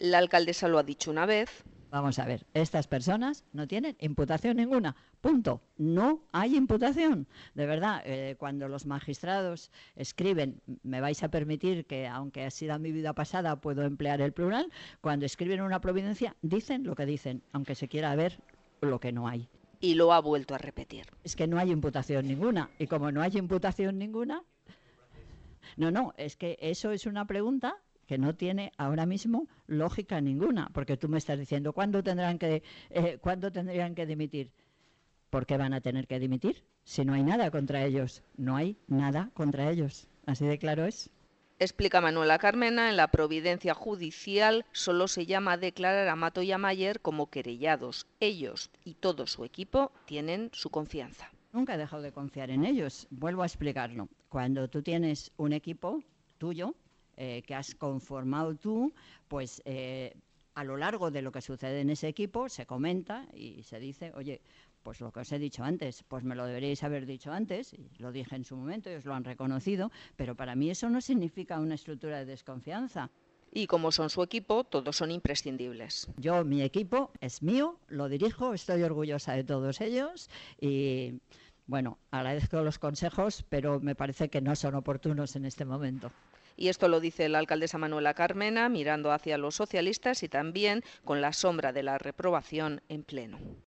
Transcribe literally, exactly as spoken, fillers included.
La alcaldesa lo ha dicho una vez. Vamos a ver, estas personas no tienen imputación ninguna, punto. No hay imputación. De verdad, eh, cuando los magistrados escriben, me vais a permitir que, aunque ha sido mi vida pasada, puedo emplear el plural, cuando escriben una providencia, dicen lo que dicen, aunque se quiera ver lo que no hay. Y lo ha vuelto a repetir. Es que no hay imputación ninguna, y como no hay imputación ninguna, no, no, es que eso es una pregunta que no tiene ahora mismo lógica ninguna, porque tú me estás diciendo ¿cuándo tendrán que eh, ¿cuándo tendrían que dimitir? ¿Por qué van a tener que dimitir? Si no hay nada contra ellos, no hay nada contra ellos, así de claro es. Explica Manuela Carmena, en la providencia judicial solo se llama a declarar a Mato y a Mayer como querellados. Ellos y todo su equipo tienen su confianza. Nunca he dejado de confiar en ellos, vuelvo a explicarlo. Cuando tú tienes un equipo tuyo, Eh, que has conformado tú, pues eh, a lo largo de lo que sucede en ese equipo se comenta y se dice, oye, pues lo que os he dicho antes, pues me lo deberíais haber dicho antes, y lo dije en su momento, ellos lo han reconocido, pero para mí eso no significa una estructura de desconfianza. Y como son su equipo, todos son imprescindibles. Yo, mi equipo es mío, lo dirijo, estoy orgullosa de todos ellos y, bueno, agradezco los consejos, pero me parece que no son oportunos en este momento. Y esto lo dice la alcaldesa Manuela Carmena, mirando hacia los socialistas y también con la sombra de la reprobación en pleno.